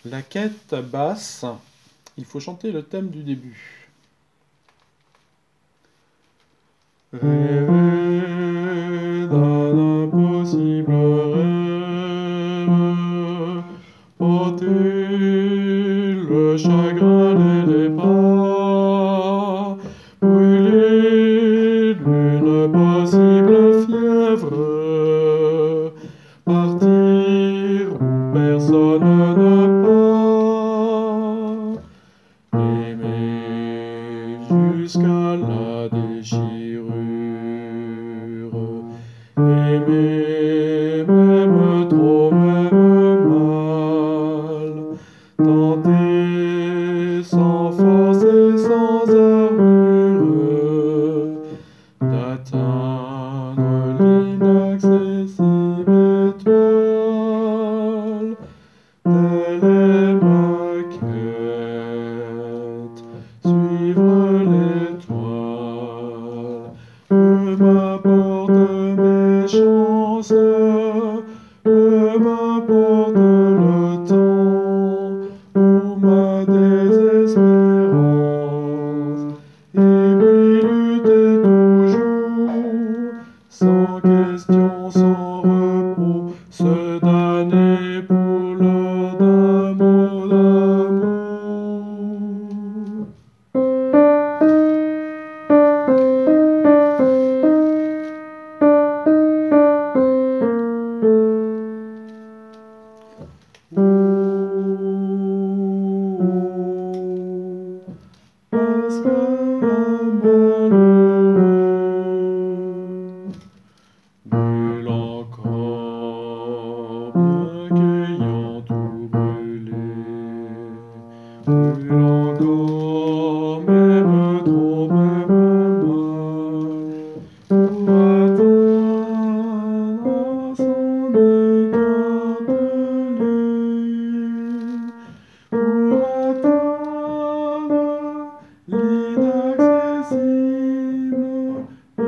La quête basse, il faut chanter le thème du début. Rêver d'un impossible rêve, porter le chagrin et les bras, brûler d'une possible fièvre, partir où personne ne part, aimer jusqu'à la déchirure, aimer même trop, même mal, tenter sans force et sans armure d'atteindre l'inaccessible étoile. Telle est ma quête, suivre l'étoile. Peu m'importe mes chances, peu m'importe le temps ou ma désespérance. Et puis lutter toujours, sans question, sans repos, se damner pour l'or d'un mot d'amour. Parce qu'un malheureux brûle encore, bien qu'ayant tout brûlé, brûle encore, même trop, même mal, pour atteindre son écartelé, pour atteindre l'inaccessible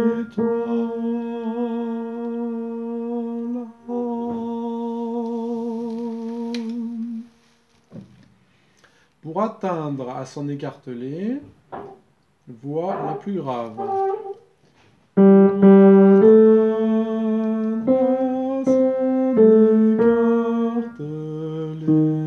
étoile. Pour atteindre à son écartelé, voix la plus grave. Pour atteindre à son écartelé.